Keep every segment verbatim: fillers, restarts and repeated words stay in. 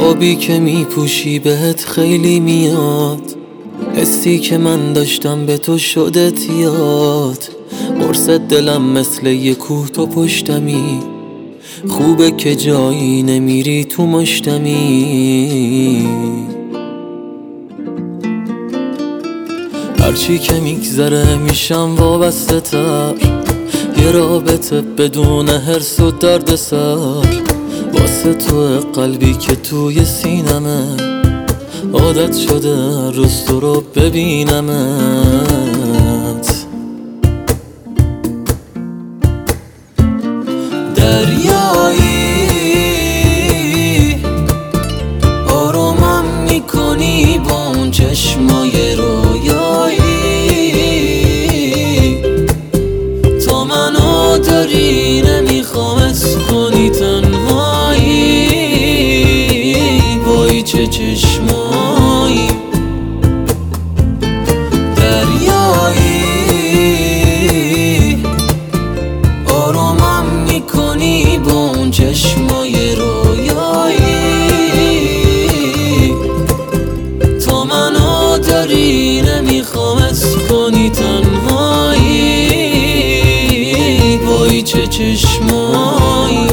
نقابی که میپوشی بهت خیلی میاد، حسی که من داشتم به تو شدت یاد. قرص دلم مثل یه کوه تو پشتمی، خوبه که جایی نمیری تو مشتمی. هرچی که میگذره میشم وابسته تر، یه رابطه بدون حرص و درد سر. واسه تو قلبی که توی سینمه، عادت شده روز تو رو ببینمت. دریایی آرومم میکنی با اون چشمای رویایی، تا منو داری نمیخوامت کنی تنهایی. وای چه چشمایی دریایی آرومم میکنی با اون چشمای رویایی، تا منو داری نمیخوامت کنی تنهایی. وای چه چشمایی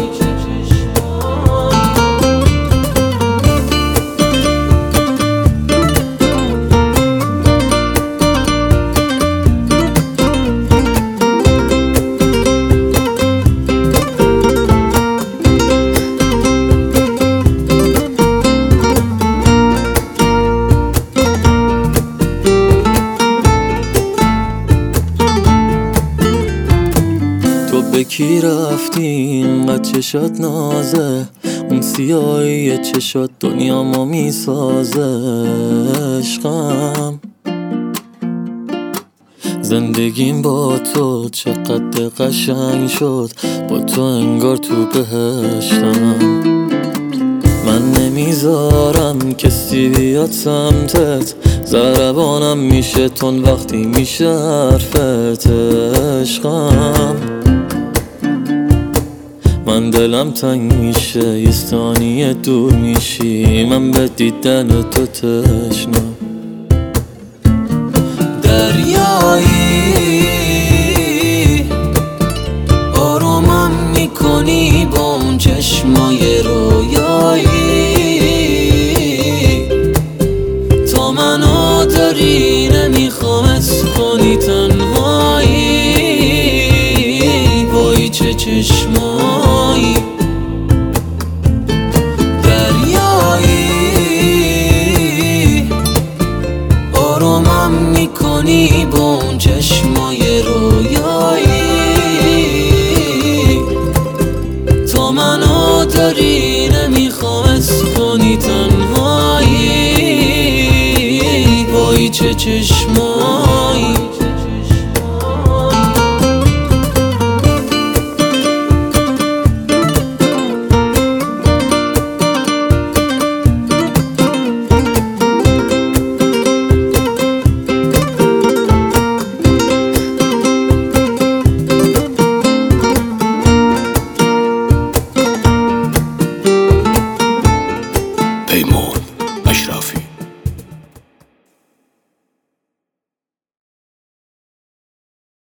به کی رفتی اینقدر چشات نازه، اون سیاهی چشات دنیامو میسازه. عشقم زندگیم با تو چقدر قشنگ شد، با تو انگار تو بهشتم. من نمیذارم کسی بیاد سمتت، ضربانم میشه تون وقتی میشه حرفت. عشقم من دلم تنگ میشه یه ثانیه دور میشی، من به دیدن تو تشنم. دریایی آرومم میکنی با اون چشمای رویایی، تا منو داری نمیخوامت کنی تنهایی. وای چه چشمایی دریایی آرومم میکنی با اون چشمای رویایی، تا منو داری نمیخوامت کنی تنهایی. وای چه چشمایی